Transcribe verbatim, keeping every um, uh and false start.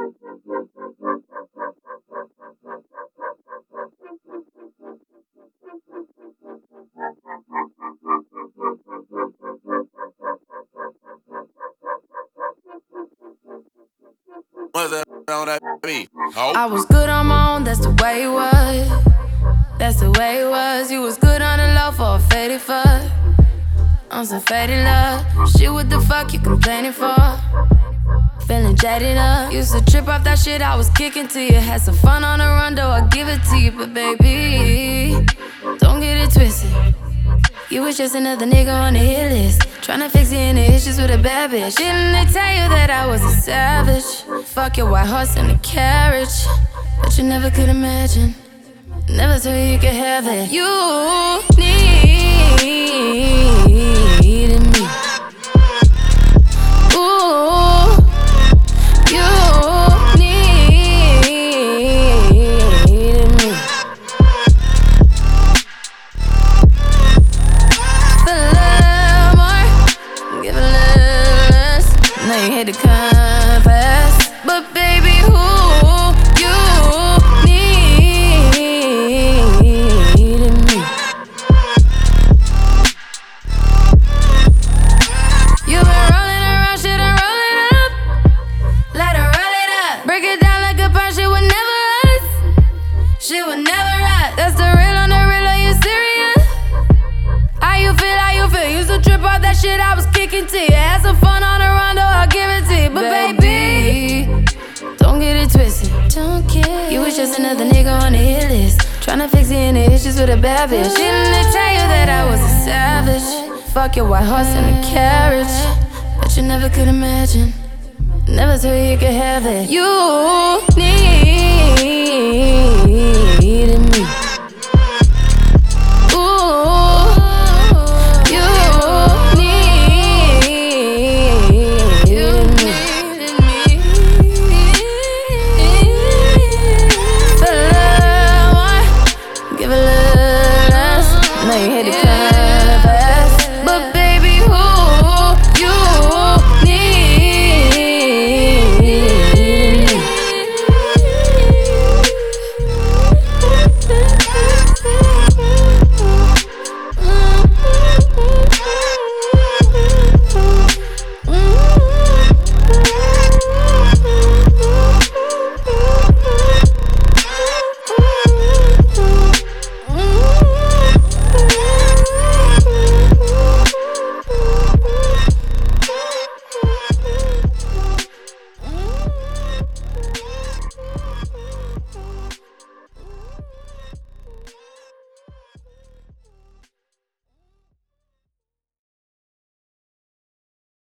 I was good on my own, that's the way it was. That's the way it was. You was good on the low for a faded fuck. On some faded love. Shit, what the fuck you complaining for? Feeling jaded up. Used to trip off that shit I was kicking to you. Had some fun on the run, though I give it to you. But baby, don't get it twisted. You was just another nigga on the hit list, tryna fix any issues with a bad bitch. Didn't they tell you that I was a savage? Fuck your white horse and a carriage. But you never could imagine, never thought you could have it. You needed me. Ooh, you needed me. Feel a little more, give a little less. Now you hit the compass, but baby, who you needed me. You been rolling around, shit, and roll it up. Let her roll it up. Break it down like a punch, shit would never rust. Shit would never rust. That's the real on the real, are you serious? How you feel, how you feel? Used to trip off that shit I was kicking to you. Had some fun on the run, though I'll give it to you. But baby, don't get it twisted. Don't get You was just another nigga on the hit list, tryna fix any issues with a bad bitch. Didn't they tell you that I was a savage? Fuck your white horse and a carriage. But you never could imagine, never thought you could have it. You